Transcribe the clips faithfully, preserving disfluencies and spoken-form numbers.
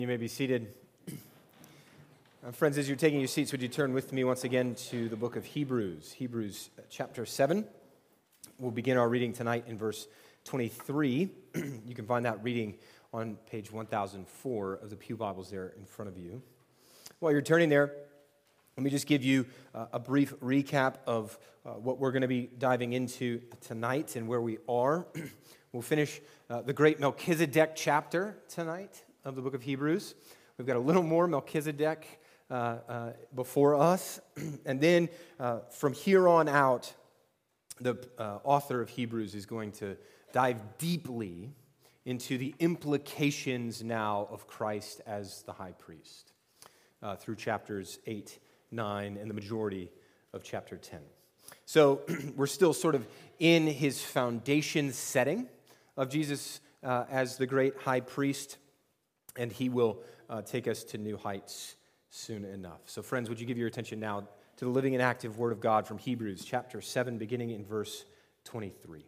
You may be seated. Uh, friends, as you're taking your seats, would you turn with me once again to the book of Hebrews, Hebrews chapter seven. We'll begin our reading tonight in verse twenty-three. You can find that reading on page one thousand four of the Pew Bibles there in front of you. While you're turning there, let me just give you uh, a brief recap of uh, what we're going to be diving into tonight and where we are. We'll finish uh, the great Melchizedek chapter tonight of the book of Hebrews. We've got a little more Melchizedek uh, uh, before us. And then uh, from here on out, the uh, author of Hebrews is going to dive deeply into the implications now of Christ as the high priest uh, through chapters eight, nine, and the majority of chapter ten. So we're still sort of in his foundation setting of Jesus uh, as the great high priest, and he will uh, take us to new heights soon enough. So friends, would you give your attention now to the living and active Word of God from Hebrews chapter seven, beginning in verse twenty-three.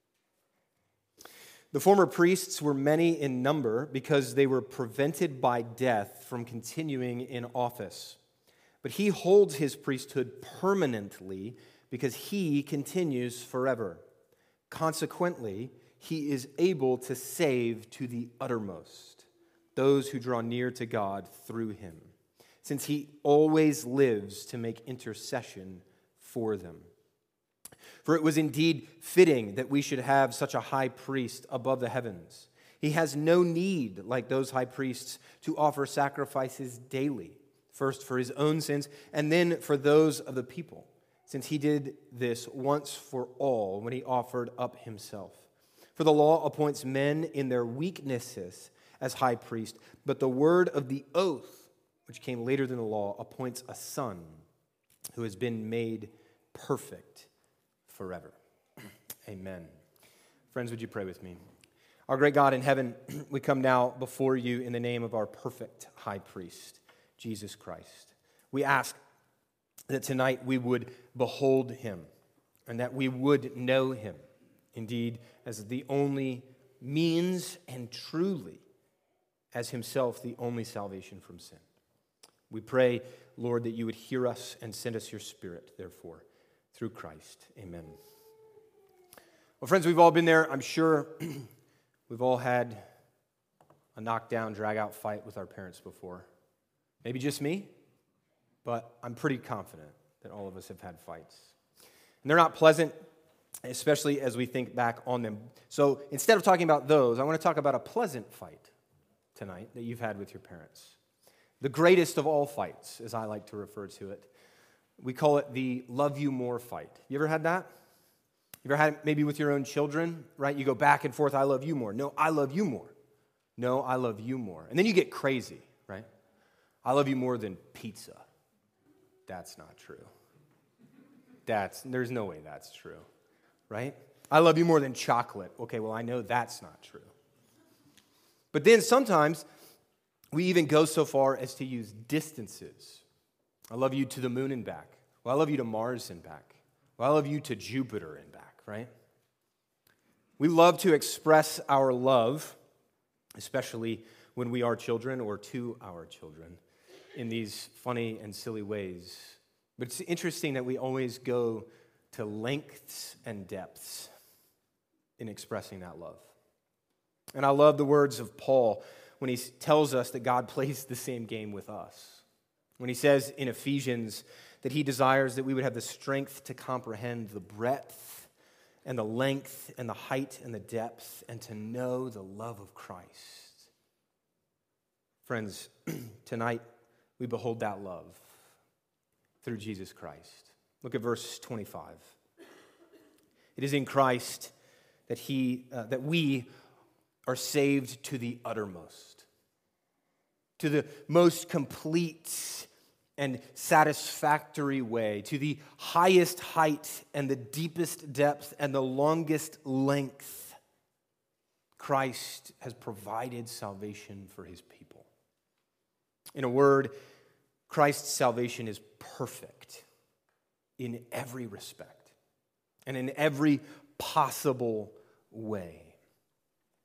The former priests were many in number because they were prevented by death from continuing in office. But he holds his priesthood permanently because he continues forever. Consequently, he is able to save to the uttermost those who draw near to God through him, since he always lives to make intercession for them. For it was indeed fitting that we should have such a high priest above the heavens. He has no need, like those high priests, to offer sacrifices daily, first for his own sins and then for those of the people, since he did this once for all when he offered up himself. For the law appoints men in their weaknesses as high priest, but the word of the oath, which came later than the law, appoints a son who has been made perfect forever. Amen. Friends, would you pray with me? Our great God in heaven, we come now before you in the name of our perfect high priest, Jesus Christ. We ask that tonight we would behold him and that we would know him, indeed, as the only means and truly as himself the only salvation from sin. We pray, Lord, that you would hear us and send us your Spirit, therefore, through Christ. Amen. Well, friends, we've all been there. I'm sure we've all had a knockdown, drag-out fight with our parents before. Maybe just me, but I'm pretty confident that all of us have had fights. And they're not pleasant, especially as we think back on them. So instead of talking about those, I want to talk about a pleasant fight tonight that you've had with your parents. The greatest of all fights, as I like to refer to it. We call it the love you more fight. You ever had that? You ever had it maybe with your own children, right? You go back and forth, I love you more. No, I love you more. No, I love you more. And then you get crazy, right? I love you more than pizza. That's not true. That's, there's no way that's true, right? I love you more than chocolate. Okay, well, I know that's not true. But then sometimes we even go so far as to use distances. I love you to the moon and back. Well, I love you to Mars and back. Well, I love you to Jupiter and back, right? We love to express our love, especially when we are children or to our children, in these funny and silly ways. But it's interesting that we always go to lengths and depths in expressing that love. And I love the words of Paul when he tells us that God plays the same game with us. When he says in Ephesians that he desires that we would have the strength to comprehend the breadth and the length and the height and the depth and to know the love of Christ. Friends, tonight we behold that love through Jesus Christ. Look at verse twenty-five. It is in Christ that he uh, that we are saved to the uttermost, to the most complete and satisfactory way, to the highest height and the deepest depth and the longest length. Christ has provided salvation for his people. In a word, Christ's salvation is perfect in every respect and in every possible way.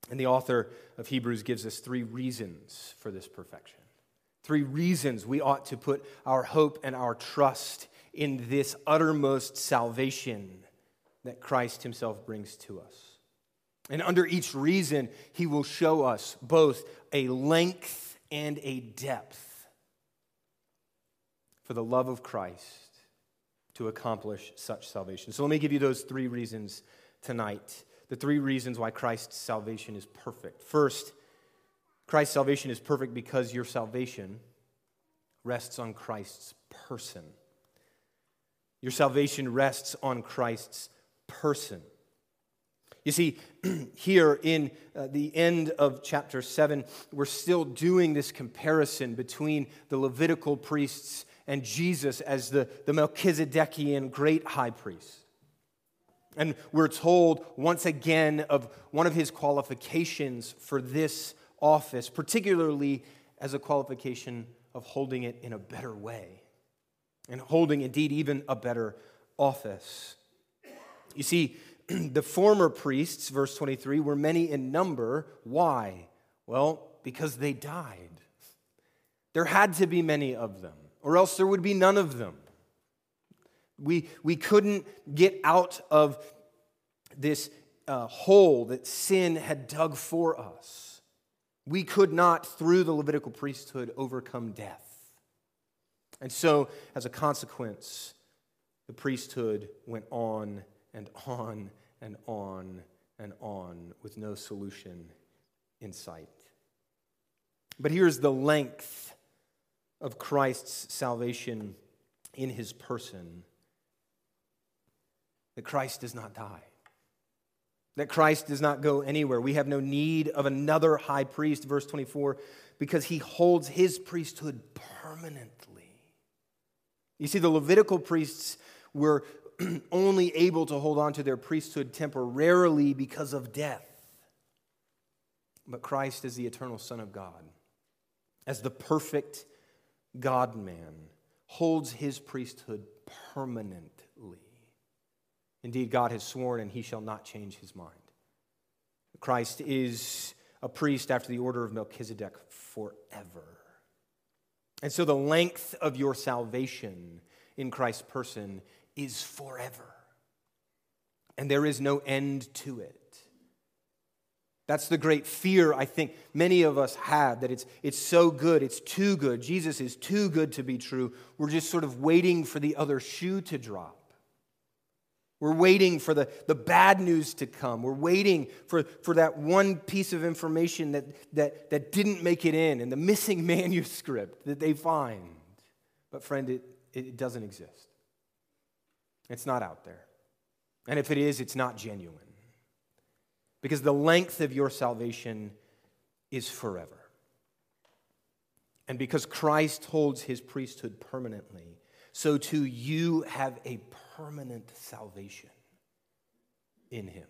And the author of Hebrews gives us three reasons for this perfection. Three reasons we ought to put our hope and our trust in this uttermost salvation that Christ himself brings to us. And under each reason, he will show us both a length and a depth for the love of Christ to accomplish such salvation. So let me give you those three reasons tonight. The three reasons why Christ's salvation is perfect. First, Christ's salvation is perfect because your salvation rests on Christ's person. Your salvation rests on Christ's person. You see, here in uh, the end of chapter seven, we're still doing this comparison between the Levitical priests and Jesus as the, the Melchizedekian great high priest. And we're told once again of one of his qualifications for this office, particularly as a qualification of holding it in a better way and holding indeed even a better office. You see, the former priests, verse twenty-three, were many in number. Why? Well, because they died. There had to be many of them, or else there would be none of them. We, we couldn't get out of this uh, hole that sin had dug for us. We could not, through the Levitical priesthood, overcome death. And so, as a consequence, the priesthood went on and on and on and on with no solution in sight. But here's the length of Christ's salvation in his person. That Christ does not die. That Christ does not go anywhere. We have no need of another high priest, verse twenty-four, because he holds his priesthood permanently. You see, the Levitical priests were only able to hold on to their priesthood temporarily because of death. But Christ, as the eternal Son of God, as the perfect God-man, holds his priesthood permanently. Indeed, God has sworn, and he shall not change his mind. Christ is a priest after the order of Melchizedek forever. And so the length of your salvation in Christ's person is forever. And there is no end to it. That's the great fear I think many of us have, that it's, it's so good, it's too good. Jesus is too good to be true. We're just sort of waiting for the other shoe to drop. We're waiting for the, the bad news to come. We're waiting for, for that one piece of information that, that, that didn't make it in, and the missing manuscript that they find. But friend, it, it doesn't exist. It's not out there. And if it is, it's not genuine. Because the length of your salvation is forever. And because Christ holds his priesthood permanently, so too you have a permanent salvation in him.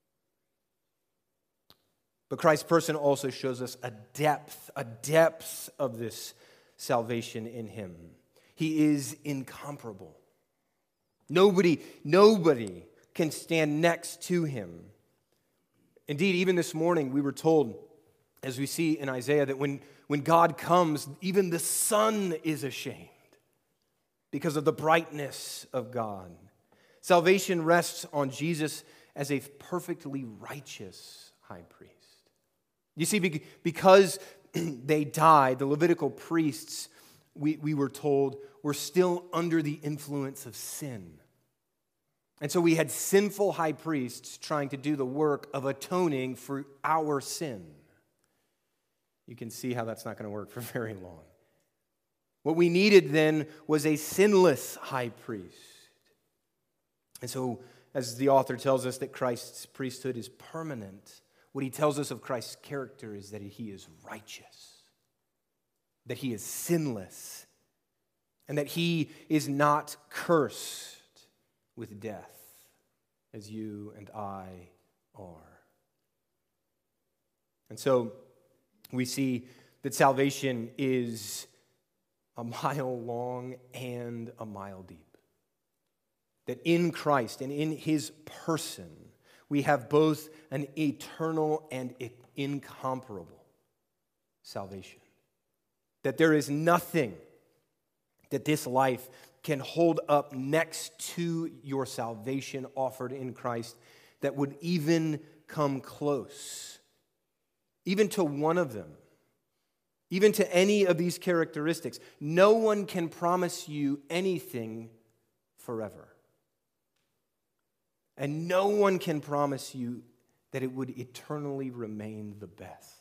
But Christ's person also shows us a depth, a depth of this salvation in him. He is incomparable. Nobody, nobody can stand next to him. Indeed, even this morning we were told, as we see in Isaiah, that when, when God comes, even the sun is ashamed because of the brightness of God. Salvation rests on Jesus as a perfectly righteous high priest. You see, because they died, the Levitical priests, we, we were told, were still under the influence of sin. And so we had sinful high priests trying to do the work of atoning for our sin. You can see how that's not going to work for very long. What we needed then was a sinless high priest. And so, as the author tells us that Christ's priesthood is permanent, what he tells us of Christ's character is that he is righteous, that he is sinless, and that he is not cursed with death, as you and I are. And so, we see that salvation is a mile long and a mile deep. That in Christ and in his person, we have both an eternal and incomparable salvation. That there is nothing that this life can hold up next to your salvation offered in Christ that would even come close, even to one of them, even to any of these characteristics. No one can promise you anything forever. And no one can promise you that it would eternally remain the best.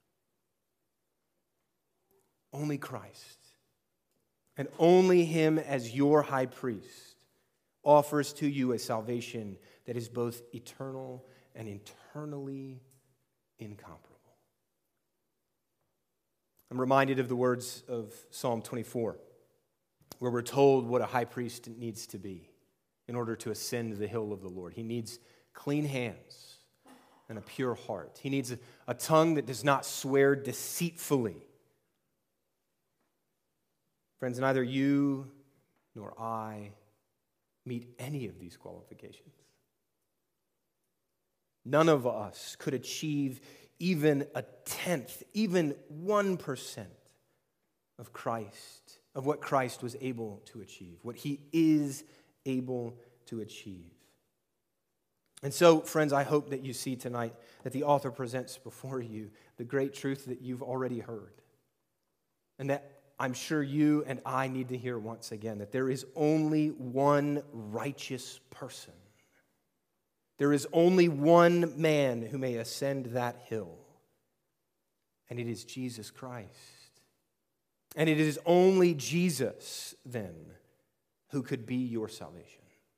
Only Christ, and only Him as your high priest, offers to you a salvation that is both eternal and eternally incomparable. I'm reminded of the words of Psalm twenty-four, where we're told what a high priest needs to be in order to ascend the hill of the Lord. He needs clean hands and a pure heart. He needs a, a tongue that does not swear deceitfully. Friends, neither you nor I meet any of these qualifications. None of us could achieve even a tenth, even one percent of Christ, of what Christ was able to achieve, what He is able to achieve. And so, friends, I hope that you see tonight that the author presents before you the great truth that you've already heard, and that I'm sure you and I need to hear once again, that there is only one righteous person. There is only one man who may ascend that hill, and it is Jesus Christ. And it is only Jesus, then, who could be your salvation.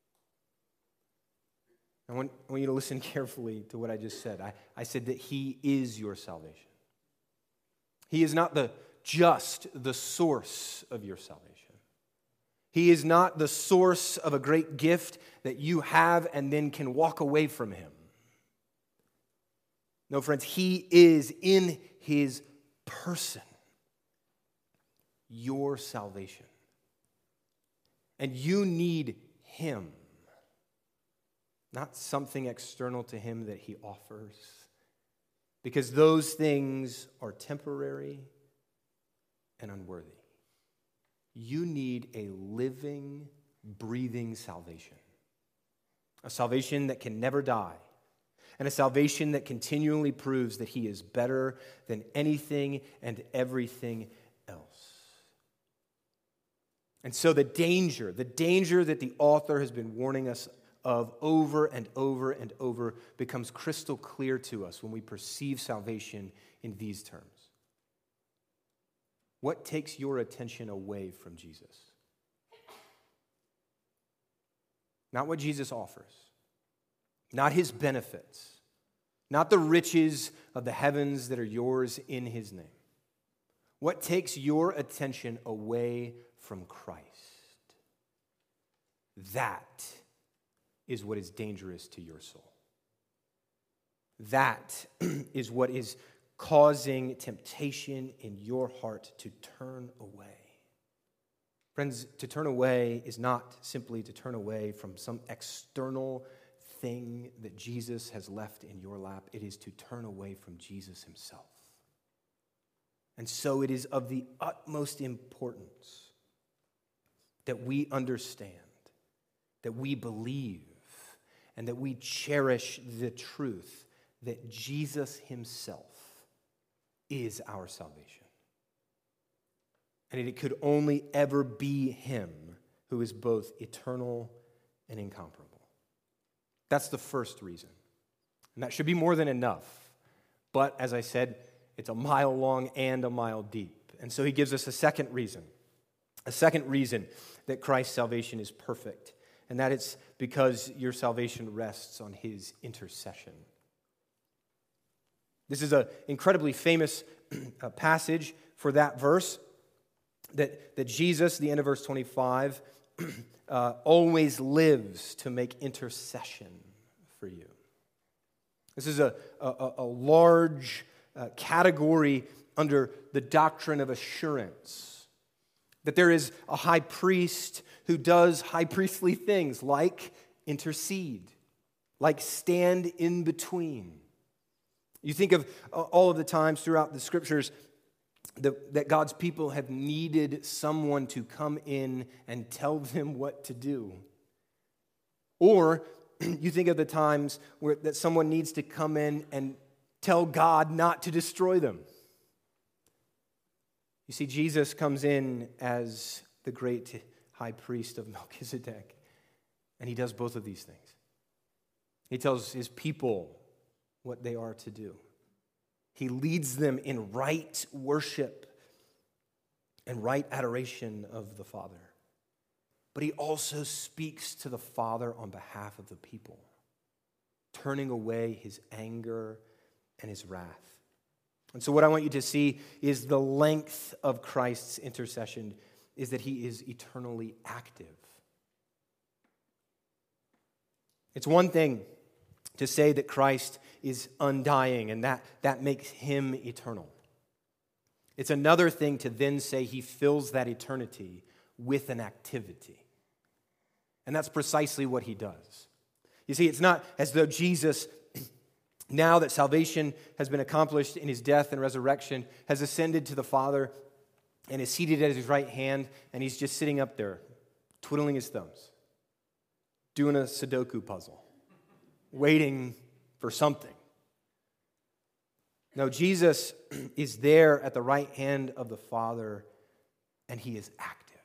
I want, I want you to listen carefully to what I just said. I, I said that He is your salvation. He is not the just the source of your salvation. He is not the source of a great gift that you have and then can walk away from Him. No, friends, He is in His person your salvation. And you need Him, not something external to Him that He offers, because those things are temporary and unworthy. You need a living, breathing salvation. A salvation that can never die. And a salvation that continually proves that He is better than anything and everything else. And so the danger, the danger that the author has been warning us of over and over and over becomes crystal clear to us when we perceive salvation in these terms. What takes your attention away from Jesus? Not what Jesus offers, not His benefits, not the riches of the heavens that are yours in His name. What takes your attention away from Christ? That is what is dangerous to your soul. That is what is causing temptation in your heart to turn away. Friends, to turn away is not simply to turn away from some external thing that Jesus has left in your lap. It is to turn away from Jesus Himself. And so it is of the utmost importance that we understand, that we believe, and that we cherish the truth that Jesus Himself is our salvation. And it could only ever be Him who is both eternal and incomparable. That's the first reason. And that should be more than enough. But as I said, it's a mile long and a mile deep. And so he gives us a second reason. A second reason that Christ's salvation is perfect. And that it's because your salvation rests on His intercession. This is an incredibly famous passage for that verse, that, that Jesus, the end of verse twenty-five, uh, always lives to make intercession for you. This is a, a, a large uh, category under the doctrine of assurance, that there is a high priest who does high priestly things like intercede, like stand in between, You think of all of the times throughout the scriptures that, that God's people have needed someone to come in and tell them what to do. Or you think of the times where that someone needs to come in and tell God not to destroy them. You see, Jesus comes in as the great high priest of Melchizedek, and he does both of these things. He tells his people what they are to do. He leads them in right worship and right adoration of the Father. But he also speaks to the Father on behalf of the people, turning away his anger and his wrath. And so what I want you to see is the length of Christ's intercession is that he is eternally active. It's one thing to say that Christ is undying and that, that makes him eternal. It's another thing to then say he fills that eternity with an activity. And that's precisely what he does. You see, it's not as though Jesus, now that salvation has been accomplished in his death and resurrection, has ascended to the Father and is seated at his right hand, and he's just sitting up there, twiddling his thumbs, doing a Sudoku puzzle, waiting for something. No, Jesus is there at the right hand of the Father, and he is active,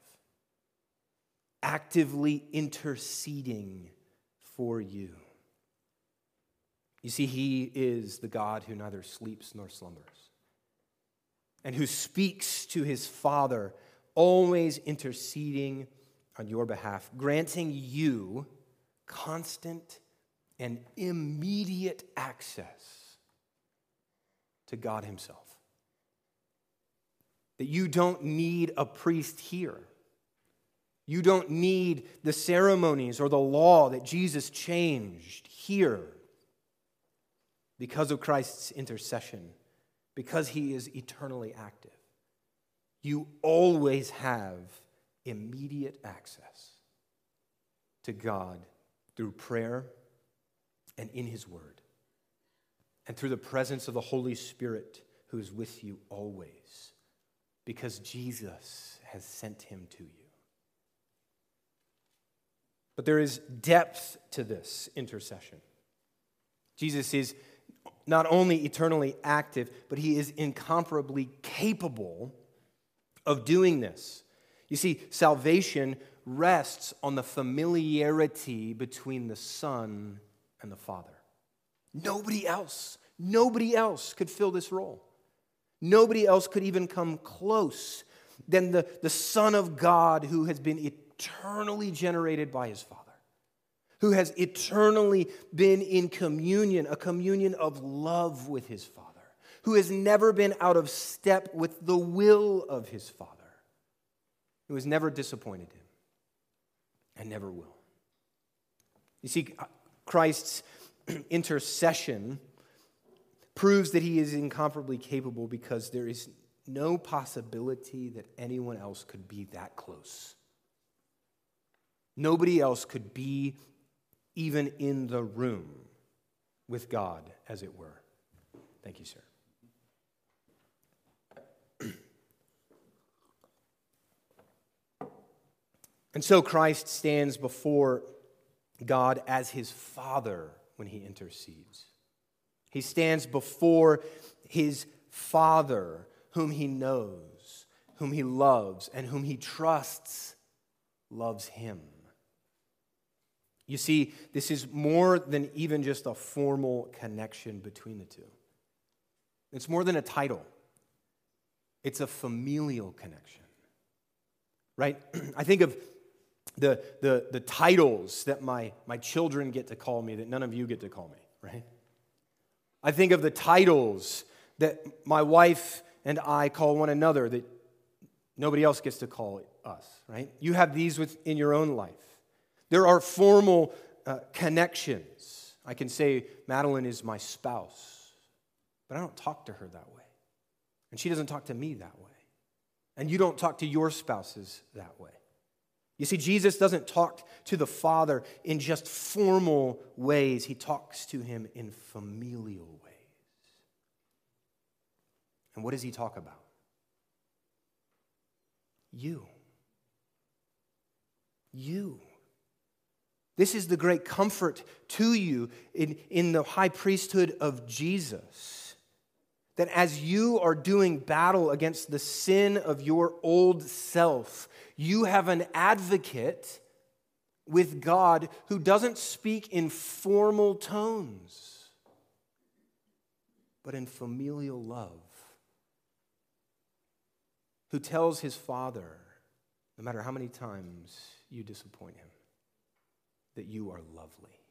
actively interceding for you. You see, he is the God who neither sleeps nor slumbers, and who speaks to his Father, always interceding on your behalf, granting you constant and immediate access to God himself. That you don't need a priest here. You don't need the ceremonies or the law that Jesus changed here. Because of Christ's intercession, because he is eternally active, you always have immediate access to God through prayer and in his word, and through the presence of the Holy Spirit who is with you always, because Jesus has sent him to you. But there is depth to this intercession. Jesus is not only eternally active, but he is incomparably capable of doing this. You see, salvation rests on the familiarity between the Son and the Father. Nobody else, nobody else could fill this role. Nobody else could even come close than the, the Son of God who has been eternally generated by his Father, who has eternally been in communion, a communion of love with his Father, who has never been out of step with the will of his Father, who has never disappointed him and never will. You see, Christ's intercession proves that he is incomparably capable because there is no possibility that anyone else could be that close. Nobody else could be even in the room with God, as it were. Thank you, sir. And so Christ stands before God as his Father when he intercedes. He stands before his Father, whom he knows, whom he loves, and whom he trusts loves him. You see, this is more than even just a formal connection between the two. It's more than a title. It's a familial connection, right? I think of the, the, the titles that my, my children get to call me that none of you get to call me, right? I think of the titles that my wife and I call one another that nobody else gets to call us, right? You have these within your own life. There are formal uh, connections. I can say Madeline is my spouse, but I don't talk to her that way. And she doesn't talk to me that way. And you don't talk to your spouses that way. You see, Jesus doesn't talk to the Father in just formal ways. He talks to him in familial ways. And what does he talk about? You. You. This is the great comfort to you in, in the high priesthood of Jesus. That as you are doing battle against the sin of your old self, you have an advocate with God who doesn't speak in formal tones, but in familial love. Who tells his Father, no matter how many times you disappoint him, that you are lovely,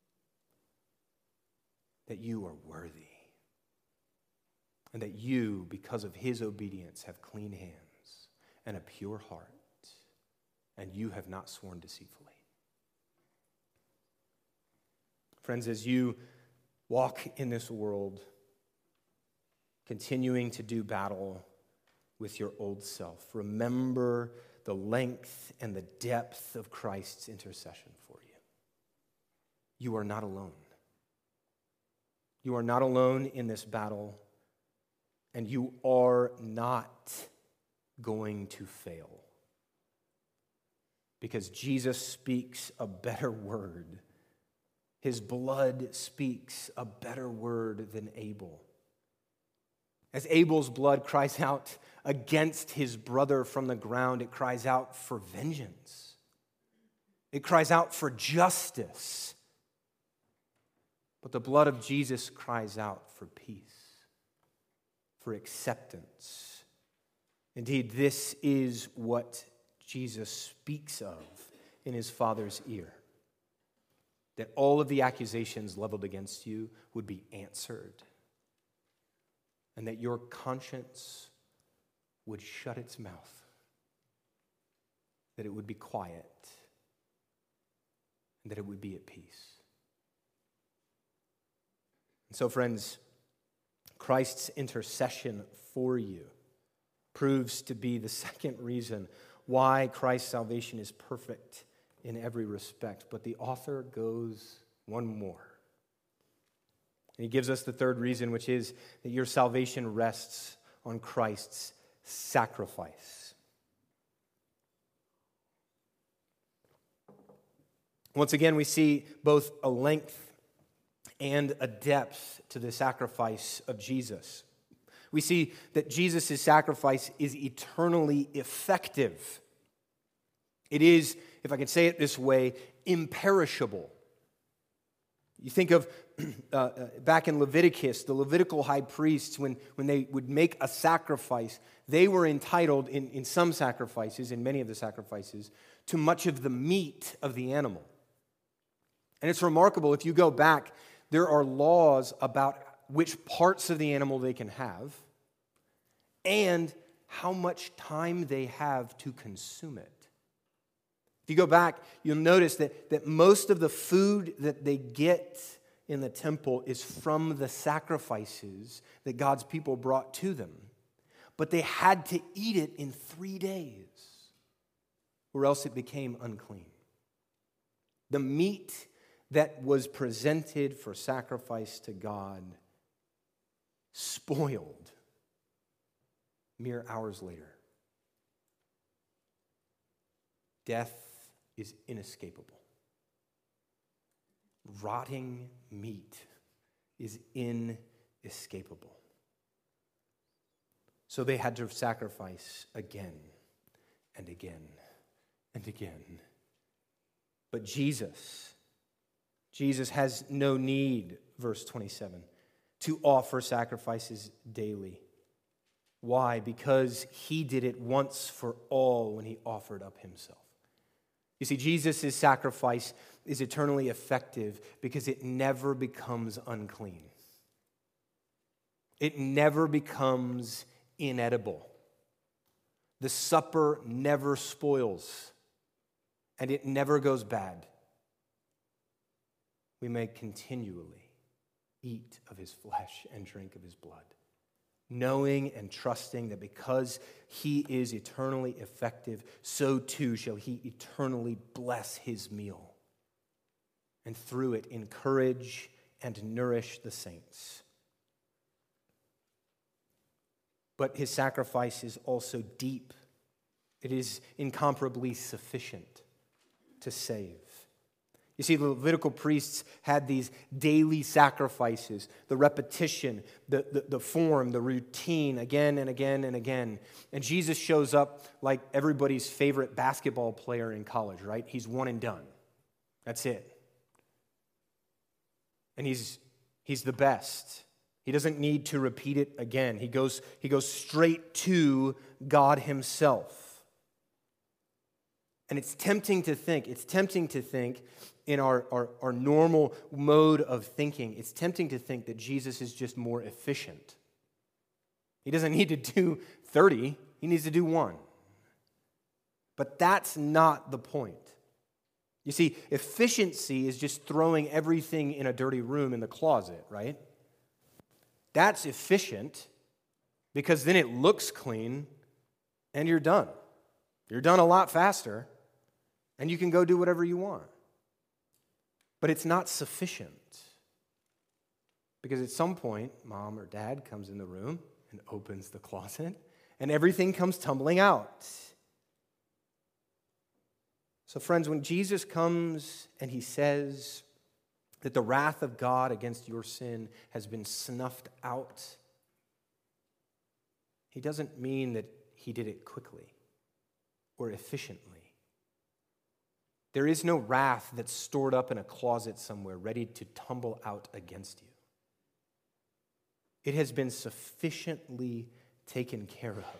that you are worthy, and that you, because of his obedience, have clean hands and a pure heart, and you have not sworn deceitfully. Friends, as you walk in this world, continuing to do battle with your old self, remember the length and the depth of Christ's intercession for you. You are not alone. You are not alone in this battle, and you are not going to fail. Because Jesus speaks a better word. His blood speaks a better word than Abel. As Abel's blood cries out against his brother from the ground, it cries out for vengeance. It cries out for justice. But the blood of Jesus cries out for peace, for acceptance. Indeed, this is what Jesus speaks of in his Father's ear. That all of the accusations leveled against you would be answered. And that your conscience would shut its mouth. That it would be quiet. And that it would be at peace. And so, friends, Christ's intercession for you proves to be the second reason why Christ's salvation is perfect in every respect. But the author goes one more. And he gives us the third reason, which is that your salvation rests on Christ's sacrifice. Once again, we see both a length and a depth to the sacrifice of Jesus. We see that Jesus' sacrifice is eternally effective. It is, if I can say it this way, imperishable. You think of uh, back in Leviticus, the Levitical high priests, when, when they would make a sacrifice, they were entitled, in, in some sacrifices, in many of the sacrifices, to much of the meat of the animal. And it's remarkable, if you go back, there are laws about which parts of the animal they can have and how much time they have to consume it. If you go back, you'll notice that, that most of the food that they get in the temple is from the sacrifices that God's people brought to them. But they had to eat it in three days, or else it became unclean. The meat that was presented for sacrifice to God spoiled mere hours later. Death is inescapable. Rotting meat is inescapable. So they had to sacrifice again and again and again. But Jesus, Jesus has no need, verse twenty-seven, to offer sacrifices daily. Why? Because he did it once for all when he offered up himself. You see, Jesus' sacrifice is eternally effective because it never becomes unclean. It never becomes inedible. The supper never spoils, and it never goes bad. We may continually eat of his flesh and drink of his blood, knowing and trusting that because he is eternally effective, so too shall he eternally bless his meal, and through it encourage and nourish the saints. but his sacrifice is also deep. It is incomparably sufficient to save. You see, the Levitical priests had these daily sacrifices, the repetition, the, the, the form, the routine, again and again and again. And Jesus shows up like everybody's favorite basketball player in college, right? He's one and done. That's it. And he's he's the best. He doesn't need to repeat it again. He goes, he goes straight to God himself. And it's tempting to think, it's tempting to think in our, our, our normal mode of thinking, it's tempting to think that Jesus is just more efficient. He doesn't need to do thirty, he needs to do one. But that's not the point. You see, efficiency is just throwing everything in a dirty room in the closet, right? That's efficient because then it looks clean and you're done. You're done a lot faster and you can go do whatever you want. But it's not sufficient because at some point, mom or dad comes in the room and opens the closet and everything comes tumbling out. So friends, when Jesus comes and he says that the wrath of God against your sin has been snuffed out, he doesn't mean that he did it quickly or efficiently. There is no wrath that's stored up in a closet somewhere ready to tumble out against you. It has been sufficiently taken care of.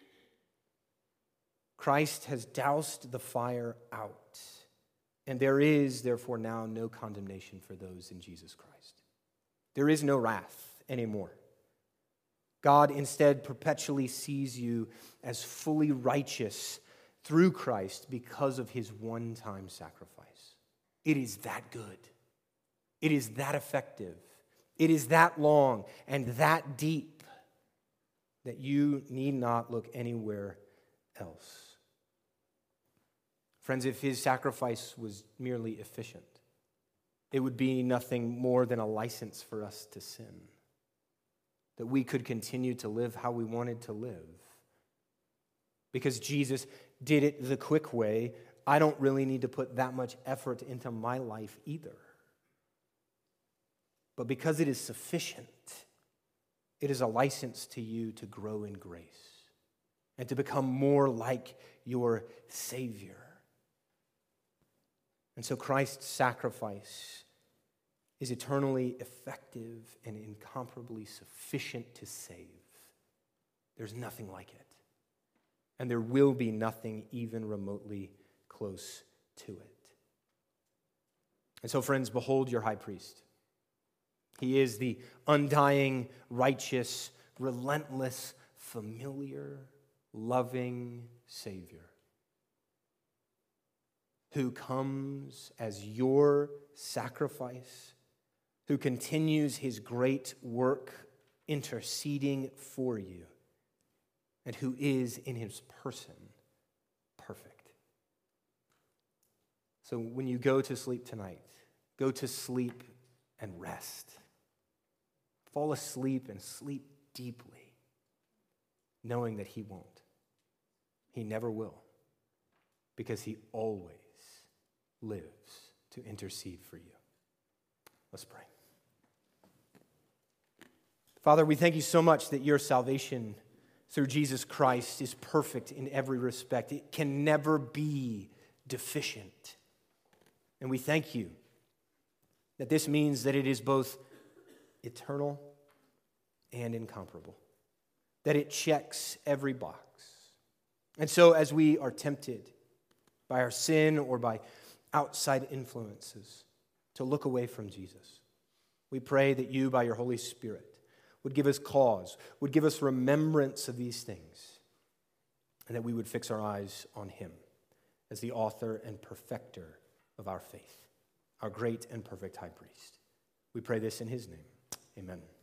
Christ has doused the fire out, and there is, therefore, now no condemnation for those in Jesus Christ. There is no wrath anymore. God instead perpetually sees you as fully righteous through Christ because of his one-time sacrifice. It is that good. It is that effective. It is that long and that deep that you need not look anywhere else. Friends, if his sacrifice was merely efficient, it would be nothing more than a license for us to sin, that we could continue to live how we wanted to live. Because Jesus did it the quick way, I don't really need to put that much effort into my life either. But because it is sufficient, it is a license to you to grow in grace and to become more like your Savior. And so Christ's sacrifice is eternally effective and incomparably sufficient to save. There's nothing like it. And there will be nothing even remotely close to it. And so, friends, behold your high priest. He is the undying, righteous, relentless, familiar, loving Savior who comes as your sacrifice, who continues his great work interceding for you, and who is in his person perfect. So when you go to sleep tonight, go to sleep and rest. Fall asleep and sleep deeply, knowing that he won't. He never will, because he always lives to intercede for you. Let's pray. Father, we thank you so much that your salvation through Jesus Christ is perfect in every respect. It can never be deficient. And we thank you that this means that it is both eternal and incomparable, that it checks every box. And so as we are tempted by our sin or by outside influences to look away from Jesus, we pray that you, by your Holy Spirit, would give us cause, would give us remembrance of these things, and that we would fix our eyes on him as the author and perfecter of our faith, our great and perfect high priest. We pray this in his name. Amen.